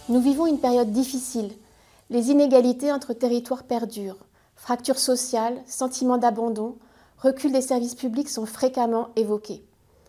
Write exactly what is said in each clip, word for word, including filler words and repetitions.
Nous vivons une période difficile. Les inégalités entre territoires perdurent. Fractures sociales, sentiment d'abandon, recul des services publics sont fréquemment évoqués.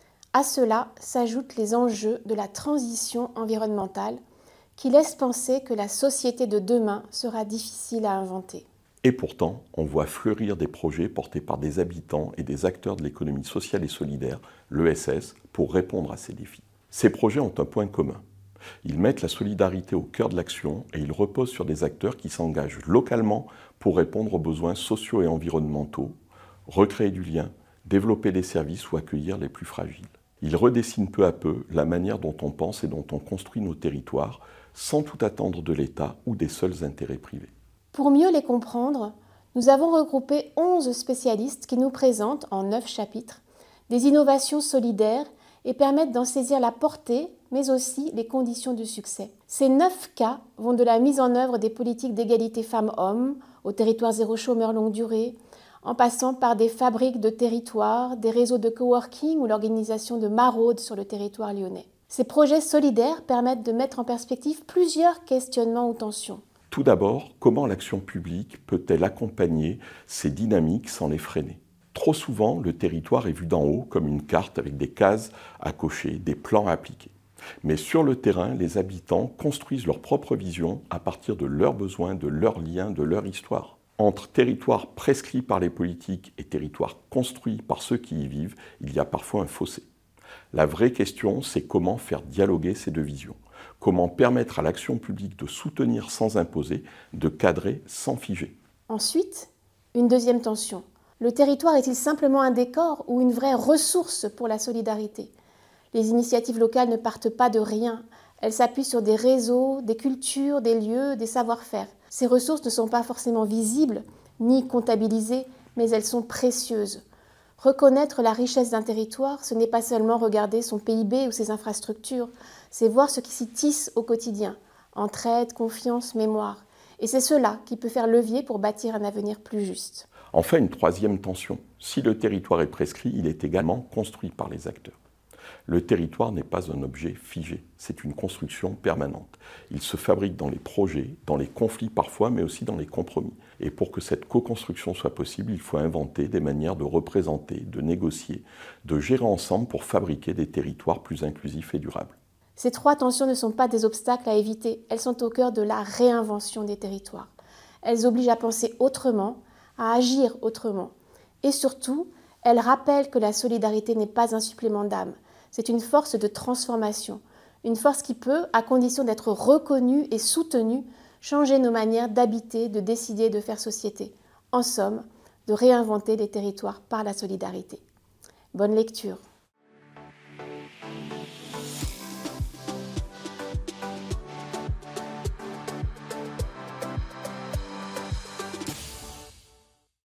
À cela s'ajoutent les enjeux de la transition environnementale qui laissent penser que la société de demain sera difficile à inventer. Et pourtant, on voit fleurir des projets portés par des habitants et des acteurs de l'économie sociale et solidaire, l'E S S, pour répondre à ces défis. Ces projets ont un point commun. Ils mettent la solidarité au cœur de l'action et ils reposent sur des acteurs qui s'engagent localement pour répondre aux besoins sociaux et environnementaux, recréer du lien, développer des services ou accueillir les plus fragiles. Ils redessinent peu à peu la manière dont on pense et dont on construit nos territoires sans tout attendre de l'État ou des seuls intérêts privés. Pour mieux les comprendre, nous avons regroupé onze spécialistes qui nous présentent, en neuf chapitres, des innovations solidaires et permettent d'en saisir la portée, mais aussi les conditions de succès. Ces neuf cas vont de la mise en œuvre des politiques d'égalité femmes-hommes au territoire zéro chômeur longue durée, en passant par des fabriques de territoires, des réseaux de coworking ou l'organisation de maraudes sur le territoire lyonnais. Ces projets solidaires permettent de mettre en perspective plusieurs questionnements ou tensions. Tout d'abord, comment l'action publique peut-elle accompagner ces dynamiques sans les freiner ? Trop souvent, le territoire est vu d'en haut comme une carte avec des cases à cocher, des plans à appliquer. Mais sur le terrain, les habitants construisent leur propre vision à partir de leurs besoins, de leurs liens, de leur histoire. Entre territoires prescrits par les politiques et territoires construits par ceux qui y vivent, il y a parfois un fossé. La vraie question, c'est comment faire dialoguer ces deux visions. Comment permettre à l'action publique de soutenir sans imposer, de cadrer sans figer. Ensuite, une deuxième tension. Le territoire est-il simplement un décor ou une vraie ressource pour la solidarité ? Les initiatives locales ne partent pas de rien. Elles s'appuient sur des réseaux, des cultures, des lieux, des savoir-faire. Ces ressources ne sont pas forcément visibles ni comptabilisées, mais elles sont précieuses. Reconnaître la richesse d'un territoire, ce n'est pas seulement regarder son P I B ou ses infrastructures, c'est voir ce qui s'y tisse au quotidien. Entraide, confiance, mémoire. Et c'est cela qui peut faire levier pour bâtir un avenir plus juste. Enfin, une troisième tension. Si le territoire est prescrit, il est également construit par les acteurs. Le territoire n'est pas un objet figé, c'est une construction permanente. Il se fabrique dans les projets, dans les conflits parfois, mais aussi dans les compromis. Et pour que cette co-construction soit possible, il faut inventer des manières de représenter, de négocier, de gérer ensemble pour fabriquer des territoires plus inclusifs et durables. Ces trois tensions ne sont pas des obstacles à éviter, elles sont au cœur de la réinvention des territoires. Elles obligent à penser autrement, à agir autrement. Et surtout, elles rappellent que la solidarité n'est pas un supplément d'âme. C'est une force de transformation, une force qui peut, à condition d'être reconnue et soutenue, changer nos manières d'habiter, de décider, de faire société. En somme, de réinventer les territoires par la solidarité. Bonne lecture.